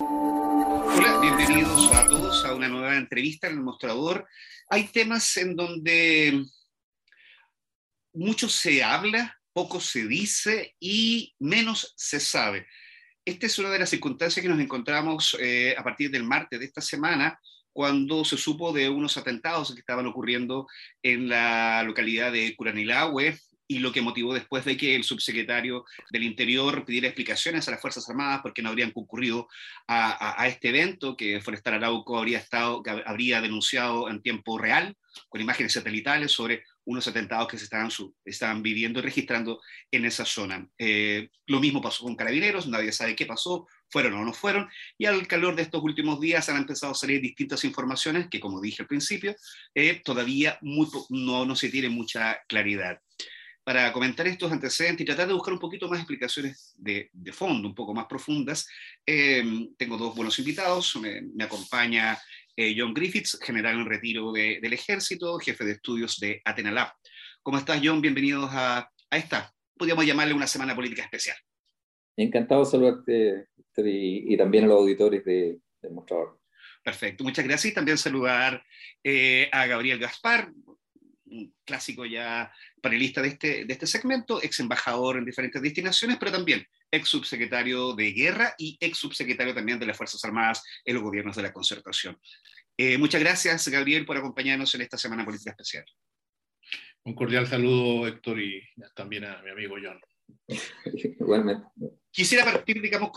Hola, bienvenidos a todos a una nueva entrevista en El Mostrador. Hay temas en donde mucho se habla, poco se dice y menos se sabe. Esta es una de las circunstancias que nos encontramos a partir del martes de esta semana, cuando se supo de unos atentados que estaban ocurriendo en la localidad de Curanilahue, y lo que motivó después de que el subsecretario del Interior pidiera explicaciones a las Fuerzas Armadas porque no habrían concurrido a este evento que Forestal Arauco habría denunciado en tiempo real, con imágenes satelitales sobre unos atentados que se estaban viviendo y registrando en esa zona. Lo mismo pasó con Carabineros, nadie sabe qué pasó, fueron o no fueron, y al calor de estos últimos días han empezado a salir distintas informaciones que, como dije al principio, todavía no se tiene mucha claridad. Para comentar estos antecedentes y tratar de buscar un poquito más explicaciones de fondo, un poco más profundas, tengo dos buenos invitados. Me acompaña John Griffiths, general en retiro del Ejército, jefe de estudios de Atenalab. ¿Cómo estás, John? Bienvenidos a esta, podríamos llamarle una semana política especial. Encantado de saludarte, Héctor, y también a los auditores del Mostrador. Perfecto, muchas gracias. Y también saludar a Gabriel Gaspar, un clásico ya panelista de este segmento, ex embajador en diferentes destinaciones, pero también ex subsecretario de Guerra y ex subsecretario también de las Fuerzas Armadas en los gobiernos de la Concertación. Muchas gracias, Gabriel, por acompañarnos en esta Semana Política Especial. Un cordial saludo, Héctor, y también a mi amigo John. Igualmente. Quisiera partir, digamos,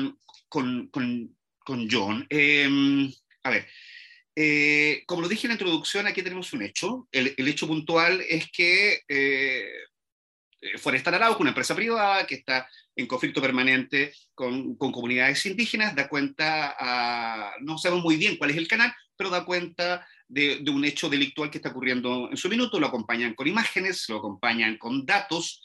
con John. A ver, como lo dije en la introducción, aquí tenemos un hecho. El hecho puntual es que Forestal Arauco, una empresa privada que está en conflicto permanente con comunidades indígenas, da cuenta, no sabemos muy bien cuál es el canal, pero da cuenta de un hecho delictual que está ocurriendo en su minuto, lo acompañan con imágenes, lo acompañan con datos,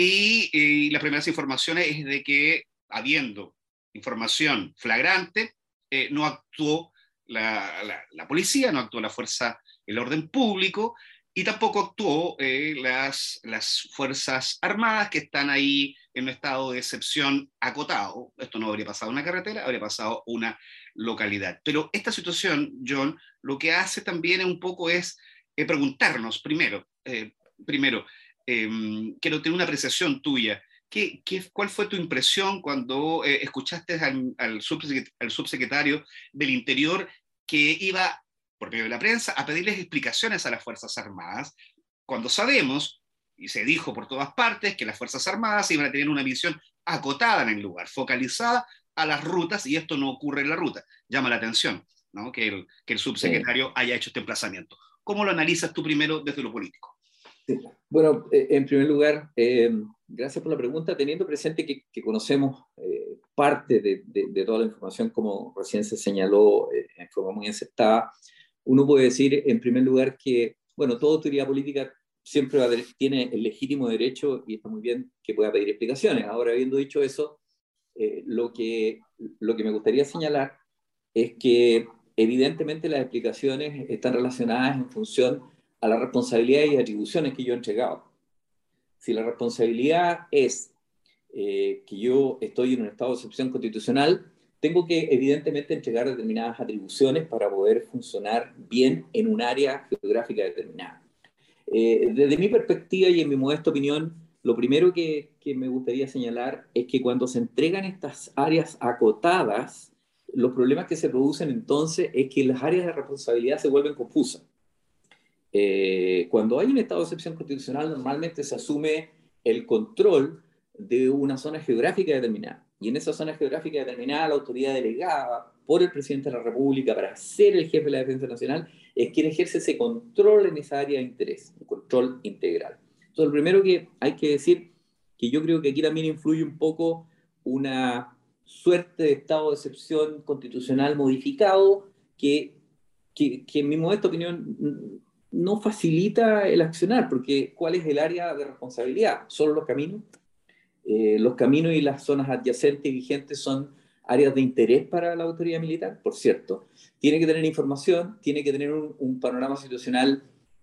y las primeras informaciones es de que, habiendo información flagrante, no actuó la policía, no actuó la fuerza, el orden público, y tampoco actuó las Fuerzas Armadas, que están ahí en un estado de excepción acotado. Esto no habría pasado en una carretera, habría pasado en una localidad. Pero esta situación, John, lo que hace también un poco es preguntarnos, primero quiero tener una apreciación tuya. ¿Cuál fue tu impresión cuando escuchaste al subsecretario del Interior que iba, por medio de la prensa, a pedirles explicaciones a las Fuerzas Armadas, cuando sabemos, y se dijo por todas partes, que las Fuerzas Armadas iban a tener una visión acotada en el lugar, focalizada a las rutas, y esto no ocurre en la ruta? Llama la atención, ¿no?, que el subsecretario haya hecho este emplazamiento. ¿Cómo lo analizas tú primero desde lo político? Sí. Bueno, en primer lugar, gracias por la pregunta, teniendo presente que conocemos parte de toda la información, como recién se señaló en forma muy aceptada. Uno puede decir, en primer lugar, que, bueno, toda autoridad política siempre tiene el legítimo derecho, y está muy bien que pueda pedir explicaciones. Ahora, habiendo dicho eso, lo que me gustaría señalar es que evidentemente las explicaciones están relacionadas en función a las responsabilidades y atribuciones que yo he entregado. Si la responsabilidad es que yo estoy en un estado de excepción constitucional, tengo que evidentemente entregar determinadas atribuciones para poder funcionar bien en un área geográfica determinada. Desde mi perspectiva y en mi modesta opinión, lo primero que me gustaría señalar es que cuando se entregan estas áreas acotadas, los problemas que se producen entonces es que las áreas de responsabilidad se vuelven confusas. Cuando hay un estado de excepción constitucional, normalmente se asume el control de una zona geográfica determinada. Y en esa zona geográfica determinada, la autoridad delegada por el presidente de la República para ser el jefe de la Defensa Nacional es quien ejerce ese control en esa área de interés, un control integral. Entonces, lo primero que hay que decir, que yo creo que aquí también influye un poco una suerte de estado de excepción constitucional modificado que en mi modesta opinión no facilita el accionar, porque ¿cuál es el área de responsabilidad? ¿Solo los caminos? Los caminos y las zonas adyacentes y vigentes son áreas de interés para la autoridad militar, por cierto. Tiene que tener información, tiene que tener un panorama situacional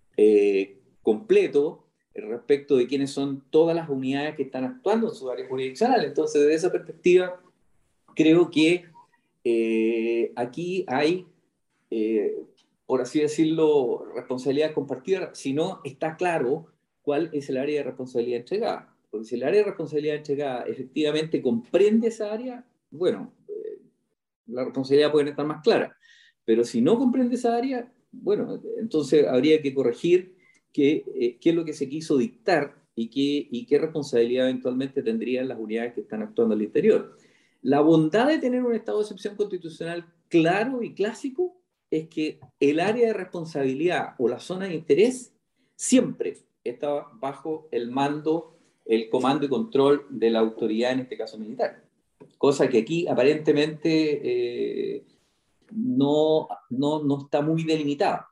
completo respecto de quiénes son todas las unidades que están actuando en su área jurisdiccional. Entonces, desde esa perspectiva, creo que aquí hay, por así decirlo, responsabilidad compartida, si no está claro cuál es el área de responsabilidad entregada. Porque si el área de responsabilidad entregada efectivamente comprende esa área, bueno, la responsabilidad puede estar más clara. Pero si no comprende esa área, bueno, entonces habría que corregir qué es lo que se quiso dictar y qué responsabilidad eventualmente tendrían las unidades que están actuando al interior. La bondad de tener un estado de excepción constitucional claro y clásico es que el área de responsabilidad o la zona de interés siempre está bajo el mando, el comando y control de la autoridad, en este caso militar. Cosa que aquí aparentemente no está muy delimitada.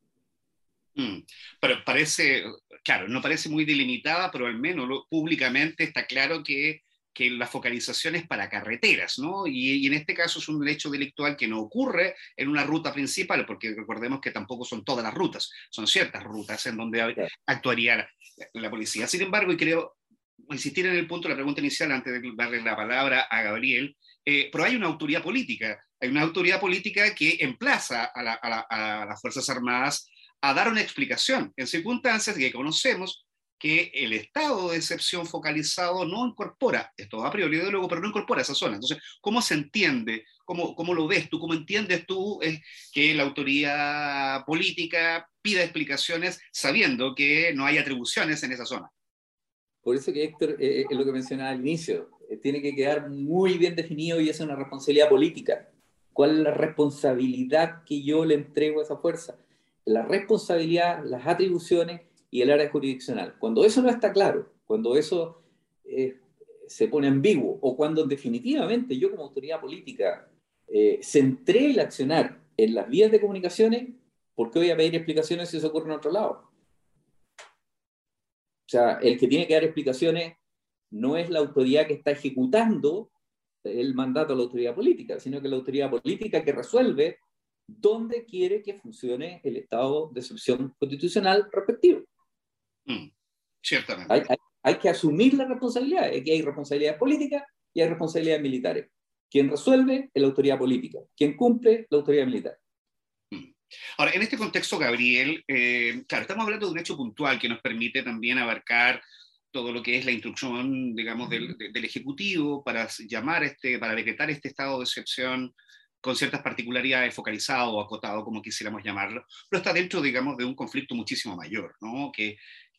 Pero parece, claro, no parece muy delimitada, pero al menos públicamente está claro que la focalización es para carreteras, ¿no? Y en este caso es un hecho delictual que no ocurre en una ruta principal, porque recordemos que tampoco son todas las rutas, son ciertas rutas en donde actuaría la policía. Sin embargo, y creo insistir en el punto de la pregunta inicial antes de darle la palabra a Gabriel, pero hay una autoridad política que emplaza a las Fuerzas Armadas a dar una explicación en circunstancias que conocemos que el estado de excepción focalizado no incorpora, esto a priori de luego, pero no incorpora esa zona. Entonces, ¿cómo se entiende? ¿Cómo lo ves tú? ¿Cómo entiendes tú que la autoridad política pida explicaciones sabiendo que no hay atribuciones en esa zona? Por eso que Héctor, es lo que mencionaba al inicio, tiene que quedar muy bien definido y es una responsabilidad política. ¿Cuál es la responsabilidad que yo le entrego a esa fuerza? La responsabilidad, las atribuciones y el área jurisdiccional. Cuando eso no está claro, cuando eso se pone ambiguo o cuando definitivamente yo como autoridad política centré el accionar en las vías de comunicaciones, ¿por qué voy a pedir explicaciones si eso ocurre en otro lado? O sea, el que tiene que dar explicaciones no es la autoridad que está ejecutando el mandato de la autoridad política, sino que la autoridad política que resuelve dónde quiere que funcione el estado de excepción constitucional respectivo. Ciertamente. Hay que asumir la responsabilidad. Aquí hay responsabilidades políticas y hay responsabilidades militares. Quien resuelve es la autoridad política. Quien cumple, la autoridad militar. Ahora, en este contexto, Gabriel, claro, estamos hablando de un hecho puntual que nos permite también abarcar todo lo que es la instrucción, digamos, del Ejecutivo para para decretar este estado de excepción con ciertas particularidades, focalizado o acotado, como quisiéramos llamarlo, pero está dentro, digamos, de un conflicto muchísimo mayor, ¿no? Que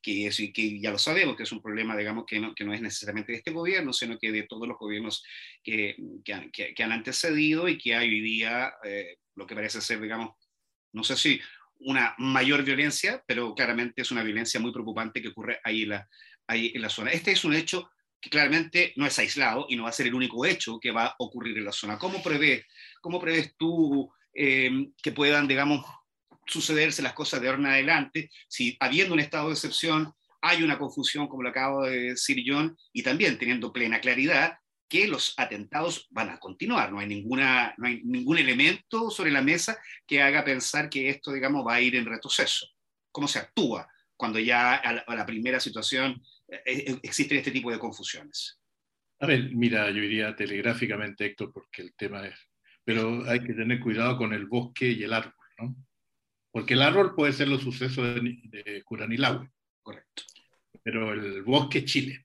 ya lo sabemos, que es un problema, digamos, que no es necesariamente de este gobierno, sino que de todos los gobiernos que han antecedido y que hay hoy día lo que parece ser, digamos, no sé si una mayor violencia, pero claramente es una violencia muy preocupante que ocurre ahí en la zona. Este es un hecho que claramente no es aislado y no va a ser el único hecho que va a ocurrir en la zona. ¿Cómo prevés tú que puedan, digamos, sucederse las cosas de ahora en adelante si habiendo un estado de excepción hay una confusión, como lo acabo de decir John, y también teniendo plena claridad que los atentados van a continuar? No hay ningún elemento sobre la mesa que haga pensar que esto, digamos, va a ir en retroceso. ¿Cómo se actúa cuando ya a la primera situación existen este tipo de confusiones? A ver, mira, yo iría telegráficamente, Héctor, porque el tema es... Pero hay que tener cuidado con el bosque y el árbol, ¿no? Porque el árbol puede ser los sucesos de Curanilahue. Correcto. Pero el bosque es Chile.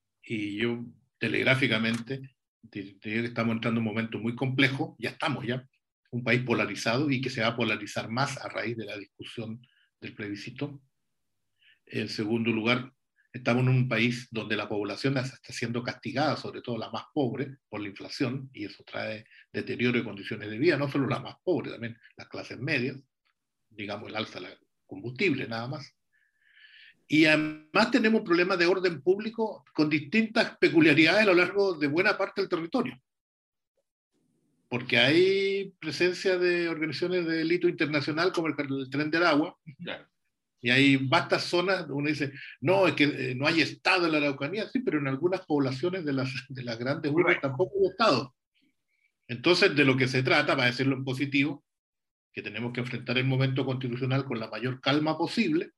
Y yo telegráficamente diría que estamos entrando en un momento muy complejo, ya estamos ya, un país polarizado y que se va a polarizar más a raíz de la discusión del plebiscito. En segundo lugar, estamos en un país donde la población está siendo castigada, sobre todo la más pobre, por la inflación, y eso trae deterioro de condiciones de vida, no solo la más pobre, también las clases medias, digamos el alza del combustible nada más. Y además tenemos problemas de orden público con distintas peculiaridades a lo largo de buena parte del territorio. Porque hay presencia de organizaciones de delito internacional como el Tren del Agua. Claro. Y hay vastas zonas donde uno dice, no, es que no hay Estado en la Araucanía, sí, pero en algunas poblaciones de las grandes urbes tampoco hay Estado. Entonces, de lo que se trata, para decirlo en positivo, que tenemos que enfrentar el momento constitucional con la mayor calma posible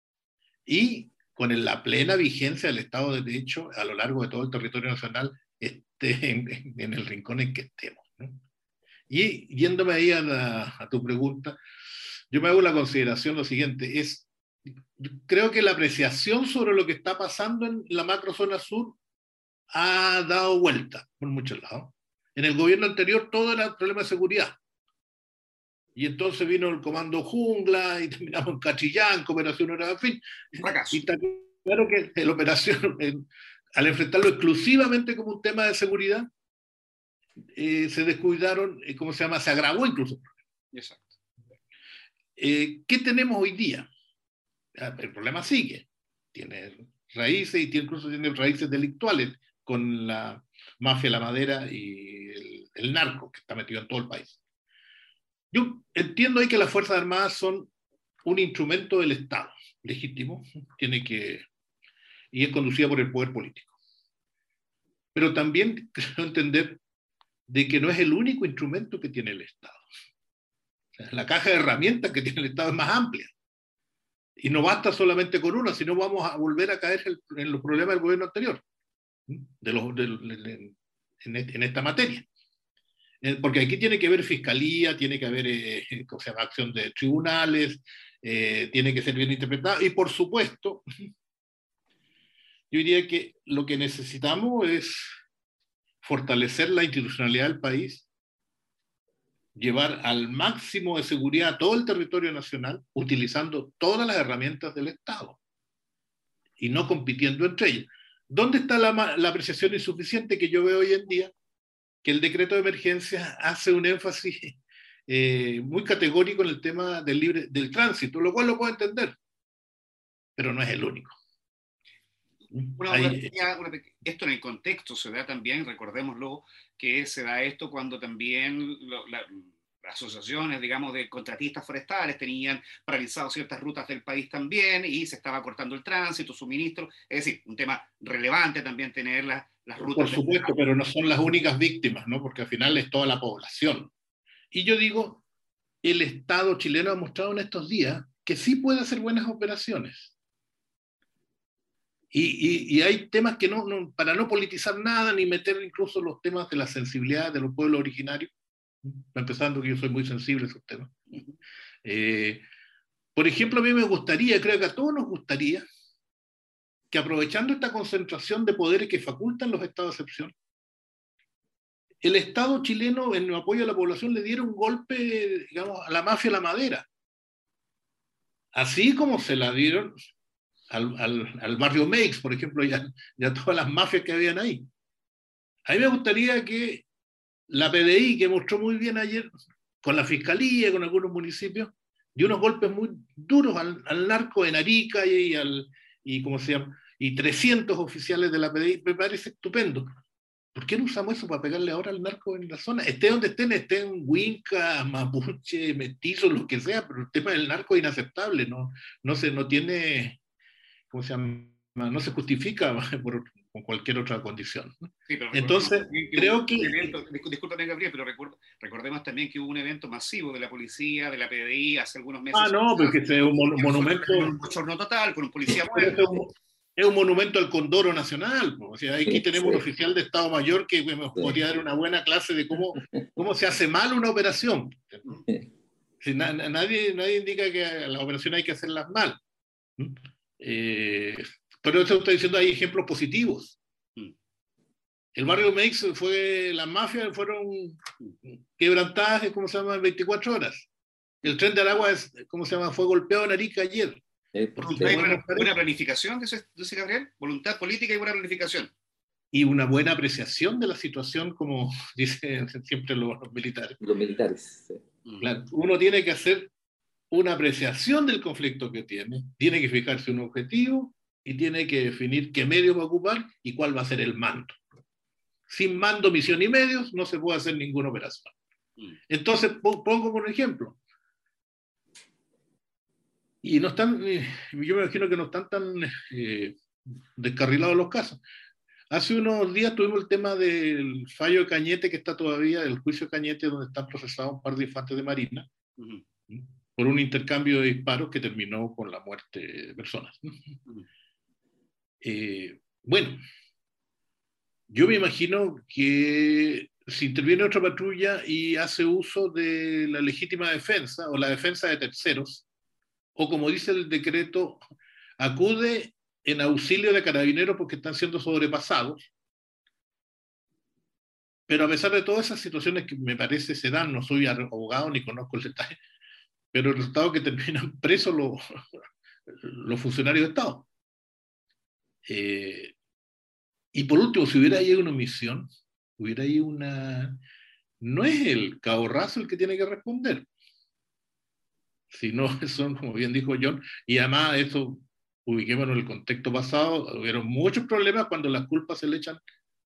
y con la plena vigencia del Estado de Derecho a lo largo de todo el territorio nacional, en el rincón en que estemos, ¿no? Y yéndome ahí a tu pregunta, yo me hago la consideración lo siguiente, creo que la apreciación sobre lo que está pasando en la macrozona sur ha dado vuelta por muchos lados. En el gobierno anterior todo era problema de seguridad. Y entonces vino el comando Jungla y terminamos en Cachillán, Operación Hora, en fin. Fracaso. Y está claro que la operación, al enfrentarlo exclusivamente como un tema de seguridad, se descuidaron, ¿cómo se llama? Se agravó incluso. Exacto. ¿Qué tenemos hoy día? El problema sigue. Tiene raíces y incluso tiene raíces delictuales con la mafia de la madera y el narco que está metido en todo el país. Yo entiendo ahí que las Fuerzas Armadas son un instrumento del Estado legítimo, y es conducida por el poder político. Pero también creo entender de que no es el único instrumento que tiene el Estado. O sea, la caja de herramientas que tiene el Estado es más amplia. Y no basta solamente con una, sino vamos a volver a caer en los problemas del gobierno anterior, en esta materia. Porque aquí tiene que haber fiscalía, tiene que haber ¿cómo se llama? Acción de tribunales, tiene que ser bien interpretado. Y por supuesto, yo diría que lo que necesitamos es fortalecer la institucionalidad del país, llevar al máximo de seguridad a todo el territorio nacional, utilizando todas las herramientas del Estado y no compitiendo entre ellas. ¿Dónde está la apreciación insuficiente que yo veo hoy en día? Que el decreto de emergencia hace un énfasis muy categórico en el tema del tránsito, lo cual lo puedo entender, pero no es el único. Esto en el contexto se da también, recordémoslo, que se da esto cuando también las asociaciones, digamos, de contratistas forestales tenían paralizado ciertas rutas del país también y se estaba cortando el tránsito, suministro, es decir, un tema relevante también tener las rutas. Por supuesto, pero no son las únicas víctimas, ¿no? Porque al final es toda la población. Y yo digo, el Estado chileno ha mostrado en estos días que sí puede hacer buenas operaciones. Y hay temas que para no politizar nada, ni meter incluso los temas de la sensibilidad de los pueblos originarios, empezando que yo soy muy sensible a esos temas. Por ejemplo, a mí me gustaría, creo que a todos nos gustaría, que aprovechando esta concentración de poderes que facultan los estados de excepción, el Estado chileno, en apoyo a la población, le diera un golpe, digamos, a la mafia de la madera. Así como se la dieron al barrio Meix, por ejemplo, y a todas las mafias que habían ahí. A mí me gustaría que la PDI, que mostró muy bien ayer, con la Fiscalía, con algunos municipios, dio unos golpes muy duros al narco en Arica ¿cómo se llama? Y 300 oficiales de la PDI, me parece estupendo. ¿Por qué no usamos eso para pegarle ahora al narco en la zona? Esté donde estén Huinca, Mapuche, Mestizo, lo que sea, pero el tema del narco es inaceptable, no tiene, ¿cómo se llama? No se justifica con cualquier otra condición. Sí, pero entonces, creo que... Discúlpame, Gabriel, pero recordemos también que hubo un evento masivo de la policía, de la PDI, hace algunos meses. Porque es un monumento... Un bochorno total, con un policía muerto. Es un monumento al condoro nacional. O sea, aquí tenemos un oficial de Estado Mayor que podría dar una buena clase de cómo se hace mal una operación. Si nadie indica que a las operaciones hay que hacerlas mal. Pero eso está diciendo, hay ejemplos positivos. El barrio Meix las mafias fueron quebrantadas, ¿cómo se llama?, en 24 horas. El tren de Aragua, ¿cómo se llama?, fue golpeado en Arica ayer. Buena planificación, dice Gabriel, voluntad política y buena planificación. Y una buena apreciación de la situación, como dicen siempre los militares. Los militares, sí. Claro, uno tiene que hacer una apreciación del conflicto que tiene que fijarse un objetivo y tiene que definir qué medios va a ocupar y cuál va a ser el mando. Sin mando, misión y medios no se puede hacer ninguna operación. Entonces, pongo por ejemplo, y yo me imagino que no están tan descarrilados los casos. Hace unos días tuvimos el tema del fallo de Cañete, que está todavía, el juicio de Cañete, donde están procesados un par de infantes de Marina, por un intercambio de disparos que terminó con la muerte de personas. Bueno, yo me imagino que si interviene otra patrulla y hace uso de la legítima defensa o la defensa de terceros, o como dice el decreto, acude en auxilio de carabineros porque están siendo sobrepasados. Pero a pesar de todas esas situaciones que me parece se dan, no soy abogado ni conozco el detalle, pero el resultado es que terminan presos los funcionarios de Estado. Y por último, si hubiera ahí una omisión, hubiera ahí una... No es el cabo Razo el que tiene que responder, sino son, como bien dijo John, y además eso, ubiquémonos en el contexto pasado, hubieron muchos problemas cuando las culpas se le echan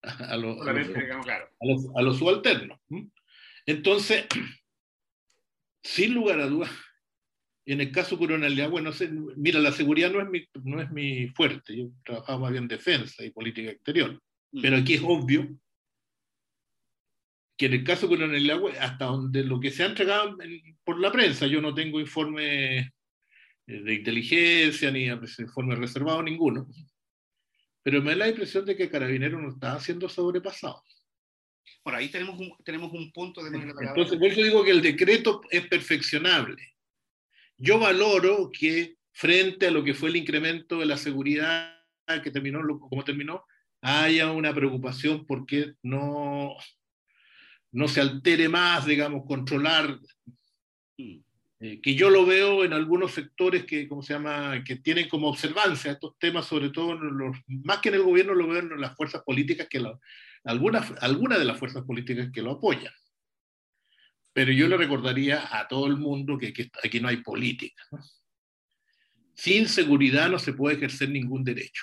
a los subalternos. Entonces, sin lugar a dudas, en el caso Coronel de Agua, no sé, mira, la seguridad no es mi fuerte, yo trabajaba más bien en defensa y política exterior, pero aquí es obvio que en el caso Coronel de Agua, hasta donde lo que se ha entregado por la prensa, yo no tengo informe de inteligencia ni informe reservado ninguno, pero me da la impresión de que Carabineros no está siendo sobrepasado. Bueno, ahí tenemos un punto de la palabra. Entonces, por eso digo que el decreto es perfeccionable. Yo valoro que frente a lo que fue el incremento de la seguridad que terminó como terminó, haya una preocupación porque no se altere más, digamos, controlar, que yo lo veo en algunos sectores que, ¿cómo se llama?, que tienen como observancia estos temas, sobre todo, más que en el gobierno, lo veo en las fuerzas políticas, algunas de las fuerzas políticas que lo apoyan. Pero yo le recordaría a todo el mundo que aquí no hay política, ¿no? Sin seguridad no se puede ejercer ningún derecho.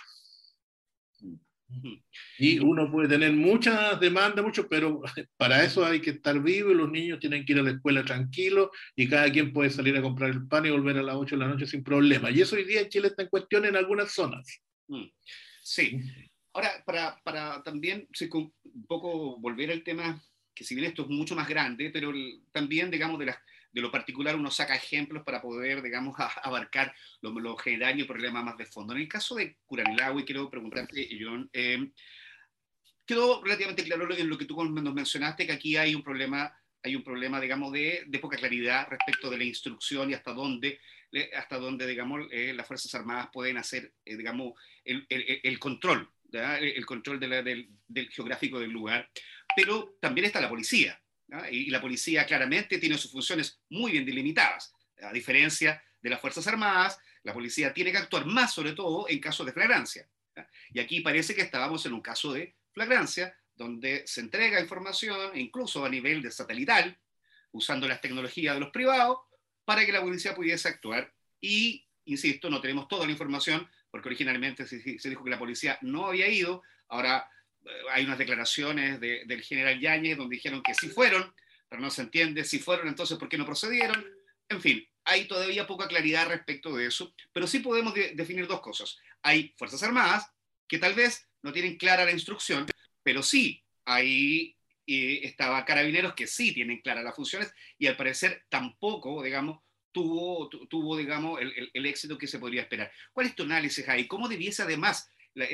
Y uno puede tener muchas demandas, pero para eso hay que estar vivo y los niños tienen que ir a la escuela tranquilos y cada quien puede salir a comprar el pan y volver a las 8 de la noche sin problema. Y eso hoy día en Chile está en cuestión en algunas zonas. Sí. Ahora, para también un poco volver al tema, que si bien esto es mucho más grande, pero también, digamos, de lo particular uno saca ejemplos para poder, digamos, abarcar lo general y el problema más de fondo. En el caso de Curanilahue, quiero preguntarte, John, quedó relativamente claro en lo que tú nos mencionaste, que aquí hay un problema, digamos, de poca claridad respecto de la instrucción y hasta dónde digamos, las Fuerzas Armadas pueden hacer, digamos, el control, ¿verdad? El control del geográfico del lugar. Pero también está la policía, ¿no? Y la policía claramente tiene sus funciones muy bien delimitadas. A diferencia de las Fuerzas Armadas, la policía tiene que actuar más, sobre todo, en casos de flagrancia, ¿no? Y aquí parece que estábamos en un caso de flagrancia, donde se entrega información, incluso a nivel de satelital, usando las tecnologías de los privados, para que la policía pudiese actuar. Y, insisto, no tenemos toda la información, porque originalmente se dijo que la policía no había ido. Ahora hay unas declaraciones del general Yáñez donde dijeron que sí fueron, pero no se entiende si fueron, entonces ¿por qué no procedieron? En fin, hay todavía poca claridad respecto de eso, pero sí podemos definir dos cosas. Hay Fuerzas Armadas que tal vez no tienen clara la instrucción, pero sí hay estaba Carabineros que sí tienen claras las funciones y al parecer tampoco, digamos, tuvo digamos, el éxito que se podría esperar. ¿Cuál es tu análisis ahí? ¿Cómo debiese además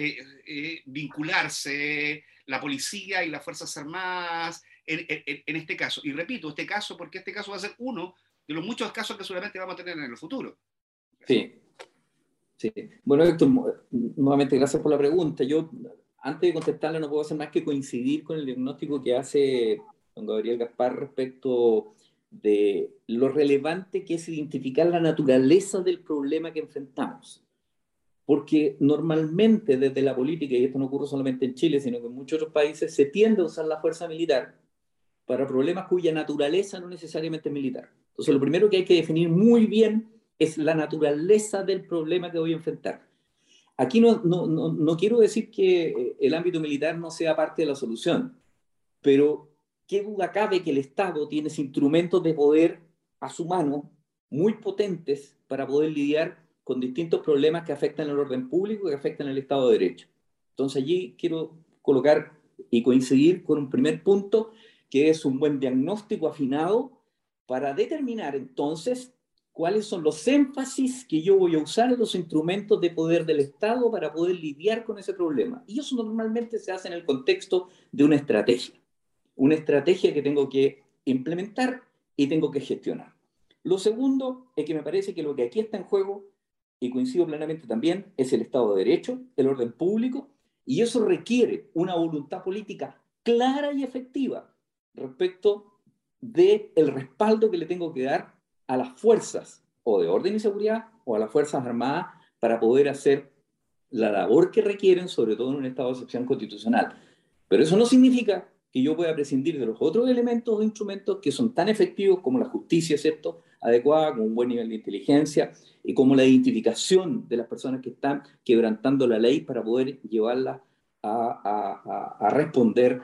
vincularse la policía y las Fuerzas Armadas en este caso? Y repito, este caso, porque este caso va a ser uno de los muchos casos que seguramente vamos a tener en el futuro. Sí. Sí. Bueno, Héctor, nuevamente gracias por la pregunta. Yo, antes de contestarla, no puedo hacer más que coincidir con el diagnóstico que hace don Gabriel Gaspar respecto de lo relevante que es identificar la naturaleza del problema que enfrentamos. Porque normalmente desde la política, y esto no ocurre solamente en Chile, sino que en muchos otros países, se tiende a usar la fuerza militar para problemas cuya naturaleza no necesariamente es militar. Entonces, lo primero que hay que definir muy bien es la naturaleza del problema que voy a enfrentar. Aquí no quiero decir que el ámbito militar no sea parte de la solución, pero qué duda cabe que el Estado tiene instrumentos de poder a su mano muy potentes para poder lidiar con distintos problemas que afectan el orden público y que afectan el Estado de Derecho. Entonces allí quiero colocar y coincidir con un primer punto, que es un buen diagnóstico afinado para determinar entonces cuáles son los énfasis que yo voy a usar en los instrumentos de poder del Estado para poder lidiar con ese problema. Y eso normalmente se hace en el contexto de una estrategia. una estrategia que tengo que implementar y tengo que gestionar. Lo segundo es que me parece que lo que aquí está en juego, y coincido plenamente también, es el Estado de Derecho, el orden público, y eso requiere una voluntad política clara y efectiva respecto del respaldo que le tengo que dar a las fuerzas o de orden y seguridad o a las Fuerzas Armadas para poder hacer la labor que requieren, sobre todo en un estado de excepción constitucional. Pero eso no significa que yo pueda prescindir de los otros elementos o instrumentos que son tan efectivos como la justicia, ¿cierto?, adecuada, con un buen nivel de inteligencia y como la identificación de las personas que están quebrantando la ley para poder llevarla a responder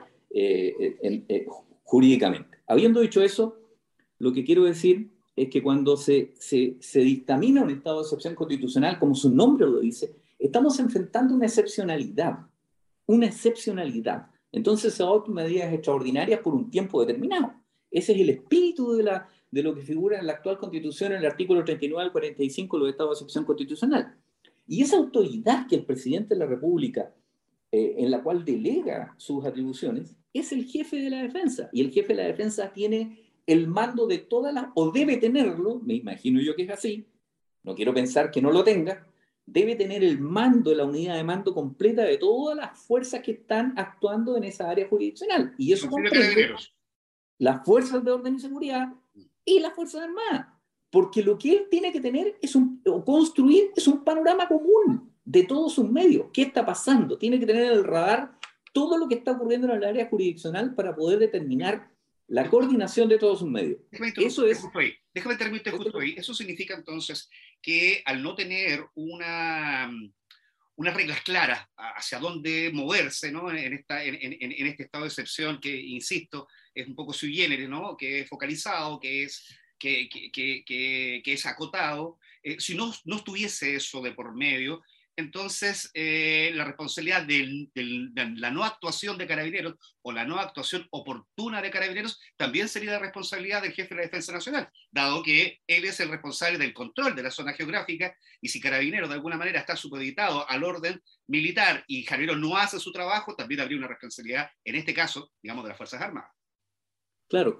jurídicamente. Habiendo dicho eso, lo que quiero decir es que cuando se dictamina un estado de excepción constitucional, como su nombre lo dice, estamos enfrentando una excepcionalidad, una excepcionalidad. Entonces se adoptan medidas extraordinarias por un tiempo determinado. Ese es el espíritu de lo que figura en la actual Constitución, en el artículo 39 al 45 de los estados de excepción constitucional. Y esa autoridad que el presidente de la República, en la cual delega sus atribuciones, es el jefe de la defensa. Y el jefe de la defensa tiene el mando de todas las, o debe tenerlo, me imagino yo que es así, no quiero pensar que no lo tenga, debe tener el mando, la unidad de mando completa de todas las fuerzas que están actuando en esa área jurisdiccional. Y eso comprende las fuerzas de orden y seguridad y las fuerzas armadas. Porque lo que él tiene que tener o construir es un panorama común de todos sus medios. ¿Qué está pasando? Tiene que tener en el radar todo lo que está ocurriendo en el área jurisdiccional para poder determinar la coordinación de todos sus medios. Déjame terminarte justo ahí. Eso significa entonces que al no tener unas reglas claras hacia dónde moverse, ¿no?, en este estado de excepción que, insisto, es un poco sui generis, ¿no?, que es focalizado, que es acotado, si no estuviese eso de por medio, entonces la responsabilidad de la no actuación de Carabineros o la no actuación oportuna de Carabineros también sería la responsabilidad del jefe de la Defensa Nacional, dado que él es el responsable del control de la zona geográfica, y si Carabineros de alguna manera está supeditado al orden militar y Carabineros no hace su trabajo, también habría una responsabilidad, en este caso, digamos, de las Fuerzas Armadas. Claro,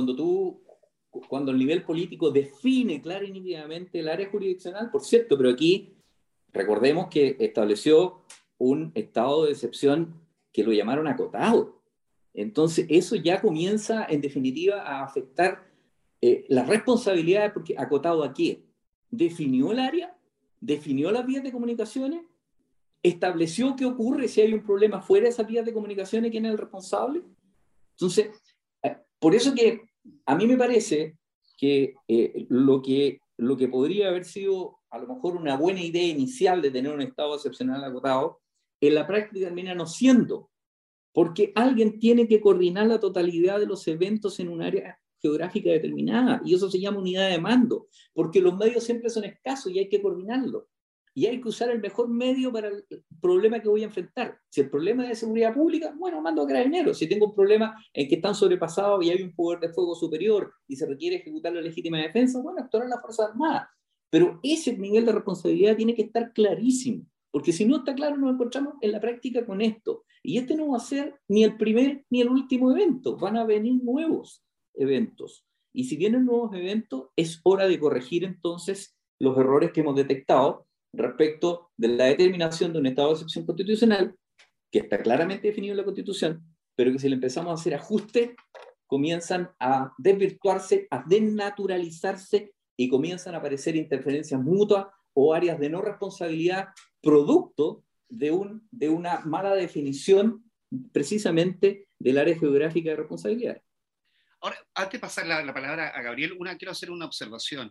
cuando el nivel político define clara y nítidamente el área jurisdiccional, por cierto, pero aquí recordemos que estableció un estado de excepción que lo llamaron acotado. Entonces, eso ya comienza, en definitiva, a afectar las responsabilidades, porque acotado a qué? Definió el área, definió las vías de comunicaciones, estableció qué ocurre si hay un problema fuera de esas vías de comunicaciones, quién es el responsable. Entonces, por eso que a mí me parece que lo que podría haber sido a lo mejor una buena idea inicial de tener un estado excepcional acotado, en la práctica termina no siendo, porque alguien tiene que coordinar la totalidad de los eventos en un área geográfica determinada, y eso se llama unidad de mando, porque los medios siempre son escasos y hay que coordinarlo. Y hay que usar el mejor medio para el problema que voy a enfrentar. Si el problema es de seguridad pública, bueno, mando a Carabineros. Si tengo un problema en que están sobrepasados y hay un poder de fuego superior y se requiere ejecutar la legítima defensa, bueno, actuarán las Fuerzas Armadas. Pero ese nivel de responsabilidad tiene que estar clarísimo, porque si no está claro nos encontramos en la práctica con esto. Y este no va a ser ni el primer ni el último evento, van a venir nuevos eventos. Y si vienen nuevos eventos, es hora de corregir entonces los errores que hemos detectado respecto de la determinación de un estado de excepción constitucional, que está claramente definido en la Constitución, pero que si le empezamos a hacer ajustes, comienzan a desvirtuarse, a desnaturalizarse y comienzan a aparecer interferencias mutuas o áreas de no responsabilidad producto de una mala definición precisamente del área geográfica de responsabilidad. Ahora, antes de pasar la palabra a Gabriel, quiero hacer una observación.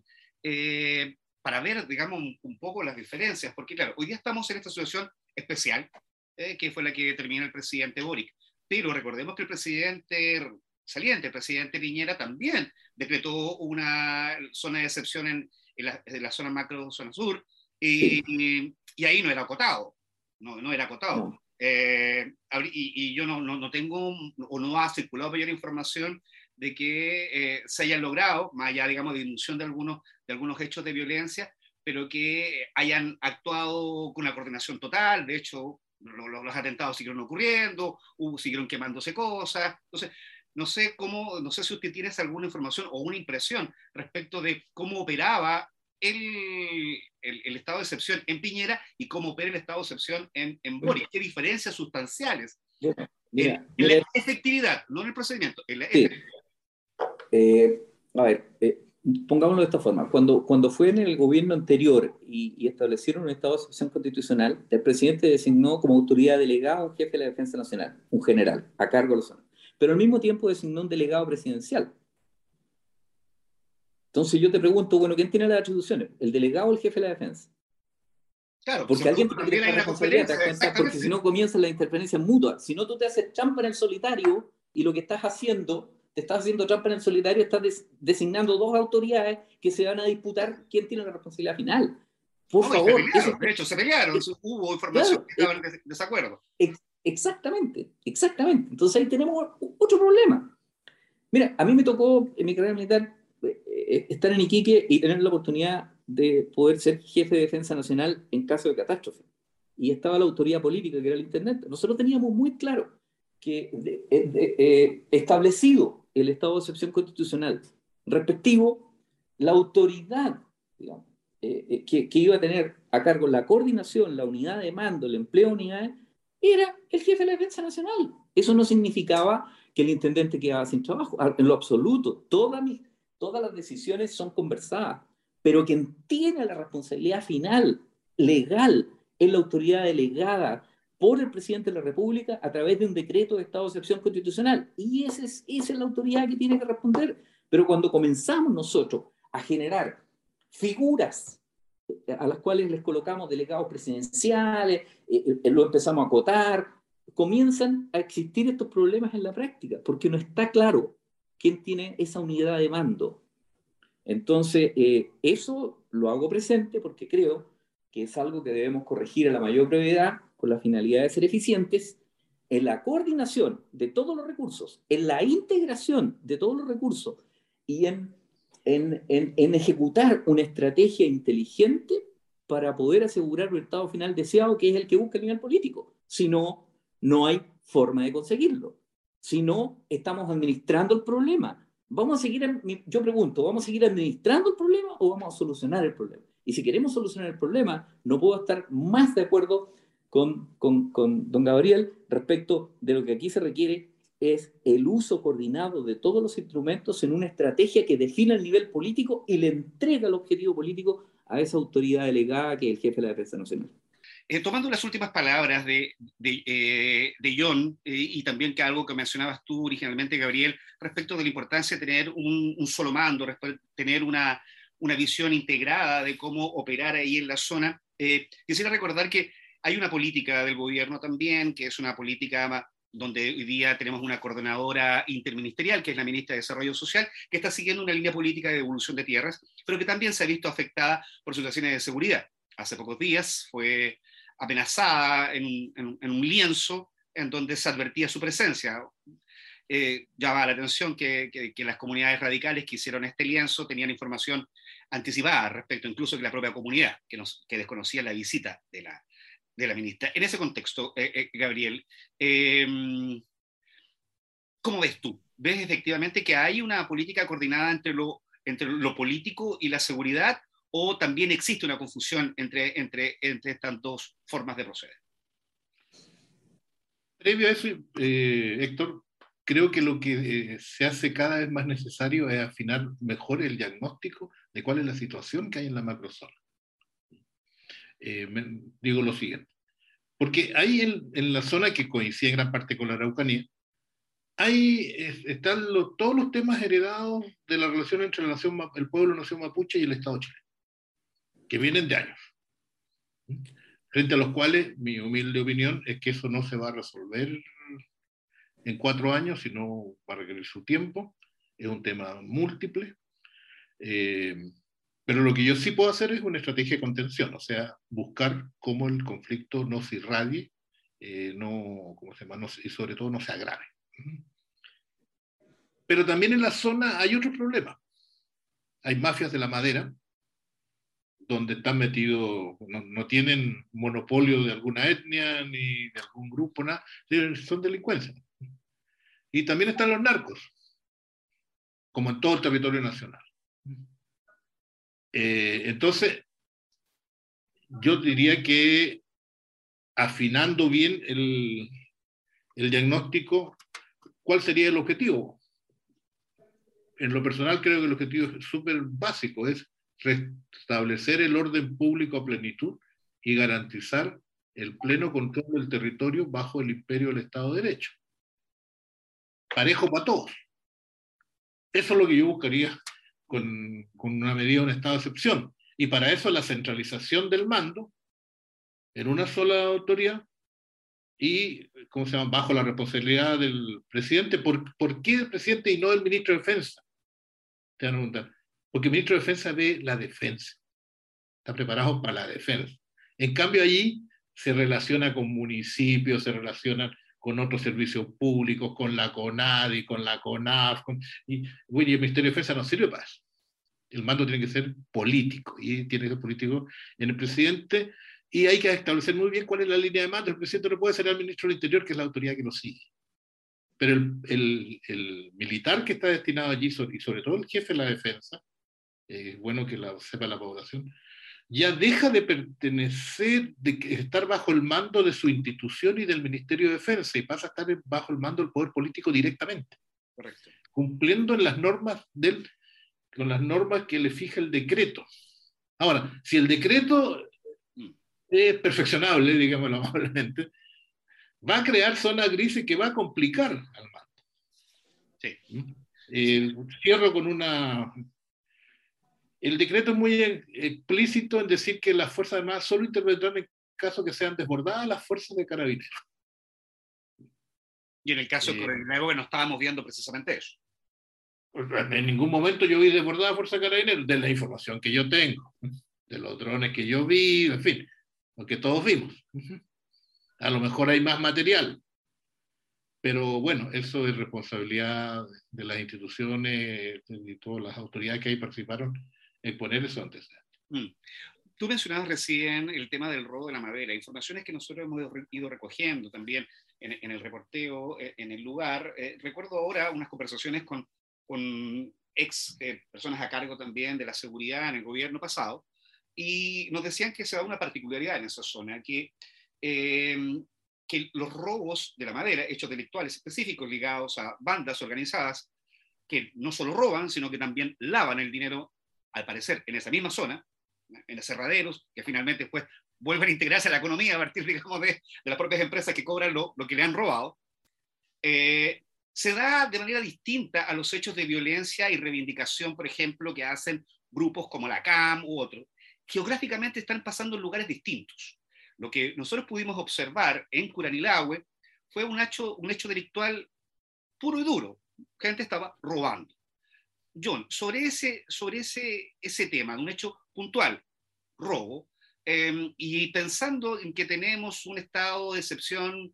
Para ver, digamos, un poco las diferencias, porque claro, hoy día estamos en esta situación especial, que fue la que determinó el presidente Boric, pero recordemos que el presidente saliente, el presidente Piñera, también decretó una zona de excepción en la zona macro, zona sur, y ahí no era acotado, no era acotado. No. Y yo no tengo, o no ha circulado mayor información de que se hayan logrado, más allá, digamos, de disminución de algunos hechos de violencia, pero que hayan actuado con una coordinación total. De hecho, los atentados siguieron ocurriendo, siguieron quemándose cosas. Entonces, no sé no sé si usted tiene alguna información o una impresión respecto de cómo operaba el estado de excepción en Piñera y cómo opera el estado de excepción en Boric. ¿Qué diferencias sustanciales? En la efectividad, no en el procedimiento, en la sí. efectividad. A ver, pongámoslo de esta forma. Cuando fue en el gobierno anterior y establecieron un estado de excepción constitucional, el presidente designó como autoridad delegada a un jefe de la Defensa Nacional, un general, a cargo de los zonas. Pero al mismo tiempo designó un delegado presidencial. Entonces yo te pregunto, bueno, ¿quién tiene las atribuciones? ¿El delegado o el jefe de la defensa? Claro, Porque alguien tiene que también tener hay la una responsabilidad, ¿te das conferencia, cuenta? Porque si no comienzan las interferencias mutuas. Si no, tú te haces trampa en el solitario y lo que estás haciendo, te estás haciendo trampa en el solitario, estás designando dos autoridades que se van a disputar quién tiene la responsabilidad final. Por no, y se favor, eso pelearon, de hecho se pelearon, hubo información claro, que estaban en desacuerdo. exactamente, exactamente. Entonces ahí tenemos otro problema. Mira, a mí me tocó en mi carrera militar estar en Iquique y tener la oportunidad de poder ser jefe de defensa nacional en caso de catástrofe. Y estaba la autoridad política, que era el intendente. Nosotros teníamos muy claro que establecido el estado de excepción constitucional respectivo, la autoridad, digamos, que iba a tener a cargo la coordinación, la unidad de mando, el empleo de unidades, era el jefe de la defensa nacional. Eso no significaba que el intendente quedaba sin trabajo. En lo absoluto, todas las decisiones son conversadas, pero quien tiene la responsabilidad final, legal, es la autoridad delegada por el presidente de la República a través de un decreto de estado de excepción constitucional. Y esa es la autoridad que tiene que responder. Pero cuando comenzamos nosotros a generar figuras a las cuales les colocamos delegados presidenciales, lo empezamos a acotar, comienzan a existir estos problemas en la práctica, porque no está claro quién tiene esa unidad de mando. Entonces, eso lo hago presente porque creo que es algo que debemos corregir a la mayor brevedad con la finalidad de ser eficientes en la coordinación de todos los recursos, en la integración de todos los recursos y en ejecutar una estrategia inteligente para poder asegurar el resultado final deseado, que es el que busca el nivel político. Si no, no hay forma de conseguirlo. Si no, estamos administrando el problema. Vamos a seguir, yo pregunto, ¿vamos a seguir administrando el problema o vamos a solucionar el problema? Y si queremos solucionar el problema, no puedo estar más de acuerdo con don Gabriel respecto de lo que aquí se requiere es el uso coordinado de todos los instrumentos en una estrategia que defina el nivel político y le entrega el objetivo político a esa autoridad delegada que es el jefe de la Defensa Nacional. Tomando las últimas palabras de John y también que algo que mencionabas tú originalmente, Gabriel, respecto de la importancia de tener un solo mando, tener una visión integrada de cómo operar ahí en la zona, quisiera recordar que hay una política del gobierno también, que es una política donde hoy día tenemos una coordinadora interministerial, que es la ministra de Desarrollo Social, que está siguiendo una línea política de devolución de tierras, pero que también se ha visto afectada por situaciones de seguridad. Hace pocos días fue amenazada en un lienzo en donde se advertía su presencia. Llama la atención que las comunidades radicales que hicieron este lienzo tenían información anticipada respecto incluso que la propia comunidad, que desconocía la visita de la ministra. En ese contexto, Gabriel, ¿cómo ves tú? ¿Ves efectivamente que hay una política coordinada entre lo político y la seguridad? ¿O también existe una confusión entre estas dos formas de proceder? Previo a eso, Héctor, creo que lo que se hace cada vez más necesario es afinar mejor el diagnóstico de cuál es la situación que hay en la macrozona. Digo lo siguiente, porque ahí en la zona que coincide en gran parte con la Araucanía, ahí están todos los temas heredados de la relación entre el pueblo nación mapuche y el Estado chileno, que vienen de años, frente a los cuales mi humilde opinión es que eso no se va a resolver en 4 años, sino va a requerir su tiempo, es un tema múltiple, pero lo que yo sí puedo hacer es una estrategia de contención, o sea, buscar cómo el conflicto no se irradie, y sobre todo no se agrave. Pero también en la zona hay otro problema. Hay mafias de la madera, donde están metidos, no tienen monopolio de alguna etnia ni de algún grupo, nada, son delincuencia. Y también están los narcos, como en todo el territorio nacional. Entonces, yo diría que afinando bien el diagnóstico, ¿cuál sería el objetivo? En lo personal creo que el objetivo es súper básico, es restablecer el orden público a plenitud y garantizar el pleno control del territorio bajo el imperio del Estado de Derecho. Parejo para todos. Eso es lo que yo buscaría con una medida de un estado de excepción. Y para eso la centralización del mando en una sola autoridad y, ¿cómo se llama?, bajo la responsabilidad del presidente. ¿Por qué el presidente y no el ministro de Defensa? Te van a preguntar. Porque el ministro de Defensa ve la defensa. Está preparado para la defensa. En cambio, allí se relaciona con municipios, se relaciona con otros servicios públicos, con la CONADI, con la CONAF, y el Ministerio de Defensa no sirve para eso. El mando tiene que ser político, y tiene que ser político en el presidente, y hay que establecer muy bien cuál es la línea de mando. El presidente no puede ser el ministro del Interior, que es la autoridad que lo sigue. Pero el militar que está destinado allí, y sobre todo el jefe de la defensa, es bueno que sepa la población, ya deja de pertenecer, de estar bajo el mando de su institución y del Ministerio de Defensa, y pasa a estar bajo el mando del poder político directamente. Correcto. Cumpliendo en las normas con las normas que le fija el decreto. Ahora, si el decreto es perfeccionable, digámoslo amablemente, va a crear zonas grises que va a complicar al mando. Sí. Cierro con una... El decreto es muy explícito en decir que las Fuerzas Armadas solo intervendrán en caso que sean desbordadas las fuerzas de carabineros. Y en el caso de Carabineros, no estábamos viendo precisamente eso. En ningún momento yo vi desbordada la Fuerza de Carabineros, de la información que yo tengo, de los drones que yo vi, en fin, lo que todos vimos. A lo mejor hay más material, pero bueno, eso es responsabilidad de las instituciones y todas las autoridades que ahí participaron en poner eso antecedentes. Tú mencionabas recién el tema del robo de la madera, informaciones que nosotros hemos ido recogiendo también en el reporteo, en el lugar. Recuerdo ahora unas conversaciones con ex personas a cargo también de la seguridad en el gobierno pasado, y nos decían que se da una particularidad en esa zona, que los robos de la madera, hechos delictuales específicos ligados a bandas organizadas, que no solo roban, sino que también lavan el dinero, al parecer, en esa misma zona, en aserraderos, que finalmente después vuelven a integrarse a la economía a partir, digamos, de las propias empresas que cobran lo que le han robado, se da de manera distinta a los hechos de violencia y reivindicación, por ejemplo, que hacen grupos como la CAM u otros. Geográficamente están pasando en lugares distintos. Lo que nosotros pudimos observar en Curanilahue fue un hecho delictual puro y duro. Gente estaba robando. John, sobre ese tema, un hecho puntual, robo, y pensando en que tenemos un estado de excepción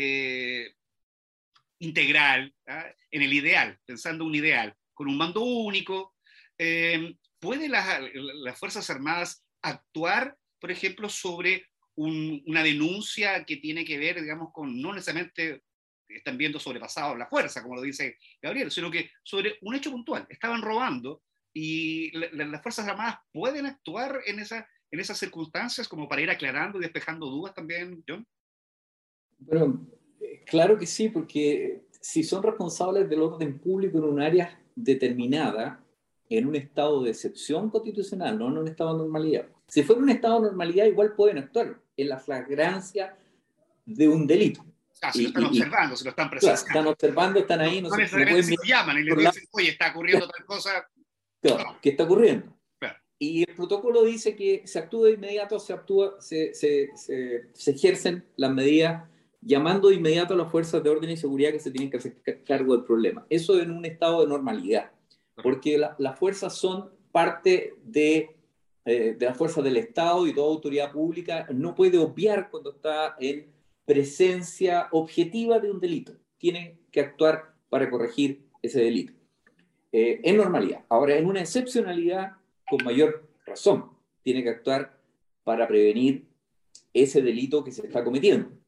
integral, en el ideal, pensando un ideal, con un mando único, ¿pueden las Fuerzas Armadas actuar, por ejemplo, sobre una denuncia que tiene que ver, digamos, con no necesariamente están viendo sobrepasado la fuerza, como lo dice Gabriel, sino que sobre un hecho puntual? Estaban robando y las Fuerzas Armadas pueden actuar en esas circunstancias como para ir aclarando y despejando dudas también, John. Bueno, claro que sí, porque si son responsables del orden público en un área determinada, en un estado de excepción constitucional, no en un estado de normalidad. Si fuera un estado de normalidad, igual pueden actuar en la flagrancia de un delito. Si lo están observando, si lo están presenciando. Claro, están observando, están ahí. No necesariamente si lo llaman y les dicen, oye, está ocurriendo tal cosa. Claro, ¿qué está ocurriendo? Claro. Y el protocolo dice que se actúa de inmediato, se ejercen las medidas llamando de inmediato a las fuerzas de orden y seguridad que se tienen que hacer cargo del problema. Eso en un estado de normalidad, porque las fuerzas son parte de las fuerzas del Estado, y toda autoridad pública no puede obviar cuando está en presencia objetiva de un delito. Tienen que actuar para corregir ese delito. En normalidad. Ahora, en una excepcionalidad, con mayor razón, tiene que actuar para prevenir ese delito que se está cometiendo.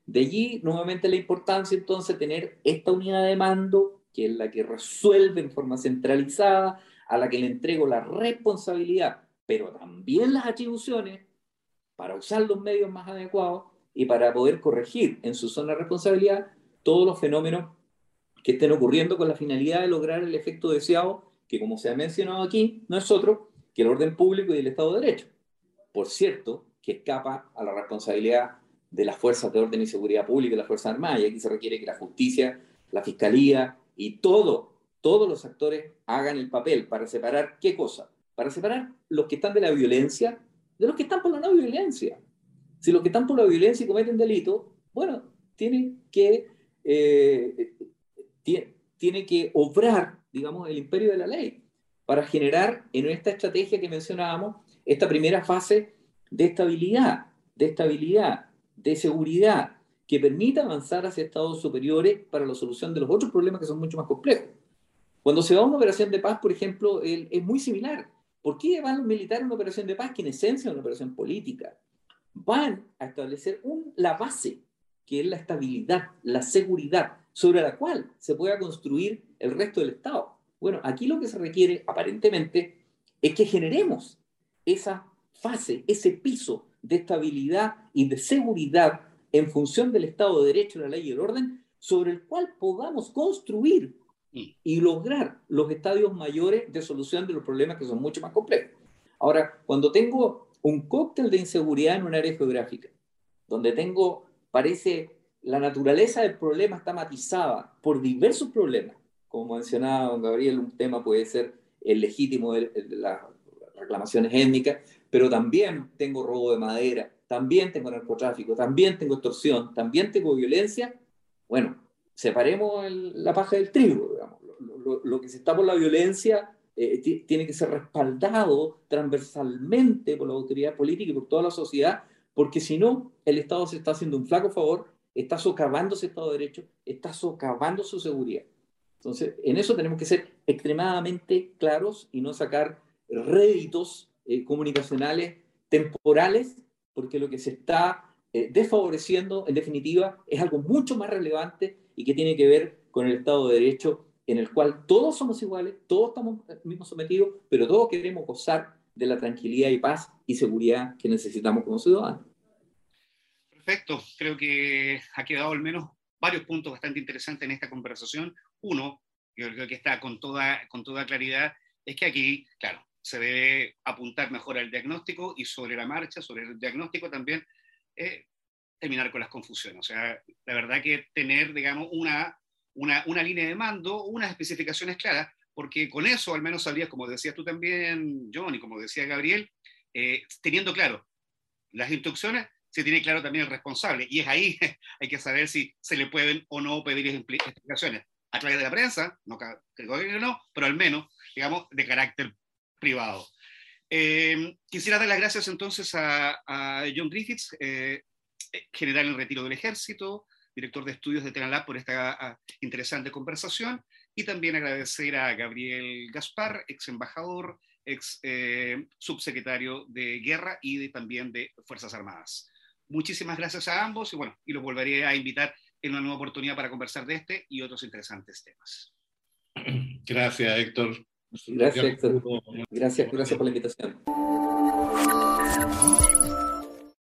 De allí, nuevamente, la importancia entonces de tener esta unidad de mando, que es la que resuelve en forma centralizada, a la que le entrego la responsabilidad, pero también las atribuciones para usar los medios más adecuados y para poder corregir en su zona de responsabilidad todos los fenómenos que estén ocurriendo con la finalidad de lograr el efecto deseado, que como se ha mencionado aquí, no es otro que el orden público y el Estado de Derecho. Por cierto, que escapa a la responsabilidad de las fuerzas de orden y seguridad pública y las Fuerzas Armadas, y aquí se requiere que la justicia, la fiscalía y todos los actores hagan el papel para separar ¿qué cosa? Para separar los que están de la violencia de los que están por la no violencia. Si los que están por la violencia y cometen delito, bueno, tienen que obrar, digamos, el imperio de la ley para generar en esta estrategia que mencionábamos esta primera fase de estabilidad, de seguridad, que permita avanzar hacia estados superiores para la solución de los otros problemas que son mucho más complejos. Cuando se va a una operación de paz, por ejemplo, es muy similar. ¿Por qué van los militares a una operación de paz que en esencia es una operación política? Van a establecer la base, que es la estabilidad, la seguridad, sobre la cual se pueda construir el resto del Estado. Bueno, aquí lo que se requiere, aparentemente, es que generemos esa fase, ese piso de estabilidad y de seguridad en función del Estado de Derecho, la ley y el orden, sobre el cual podamos construir y lograr los estadios mayores de solución de los problemas que son mucho más complejos. Ahora, cuando tengo un cóctel de inseguridad en un área geográfica, donde parece, la naturaleza del problema está matizada por diversos problemas, como mencionaba don Gabriel, un tema puede ser el legítimo de las reclamaciones étnicas, pero también tengo robo de madera, también tengo narcotráfico, también tengo extorsión, también tengo violencia. Bueno, separemos la paja del trigo, digamos. Lo que se está por la violencia tiene que ser respaldado transversalmente por la autoridad política y por toda la sociedad, porque si no, el Estado se está haciendo un flaco favor, está socavando ese Estado de Derecho, está socavando su seguridad. Entonces, en eso tenemos que ser extremadamente claros y no sacar réditos comunicacionales temporales, porque lo que se está desfavoreciendo, en definitiva, es algo mucho más relevante y que tiene que ver con el Estado de Derecho, en el cual todos somos iguales, todos estamos mismos sometidos, pero todos queremos gozar de la tranquilidad y paz y seguridad que necesitamos como ciudadanos. Perfecto, creo que ha quedado al menos varios puntos bastante interesantes en esta conversación. Uno, yo creo que está con toda claridad, es que aquí, claro, se debe apuntar mejor al diagnóstico y sobre la marcha, sobre el diagnóstico también, terminar con las confusiones. O sea, la verdad que tener, digamos, una línea de mando, unas especificaciones claras, porque con eso al menos sabrías, como decías tú también, John, y como decía Gabriel, teniendo claro las instrucciones, se tiene claro también el responsable, y es ahí hay que saber si se le pueden o no pedir explicaciones a través de la prensa, no creo que no, pero al menos, digamos, de carácter privado. Quisiera dar las gracias entonces a John Griffiths, general en retiro del Ejército, director de estudios de Tenalab, por esta interesante conversación, y también agradecer a Gabriel Gaspar, ex embajador, ex subsecretario de Guerra y también de Fuerzas Armadas. Muchísimas gracias a ambos y bueno, y los volveré a invitar en una nueva oportunidad para conversar de este y otros interesantes temas. Gracias, Héctor. Gracias, Héctor. Gracias por la invitación.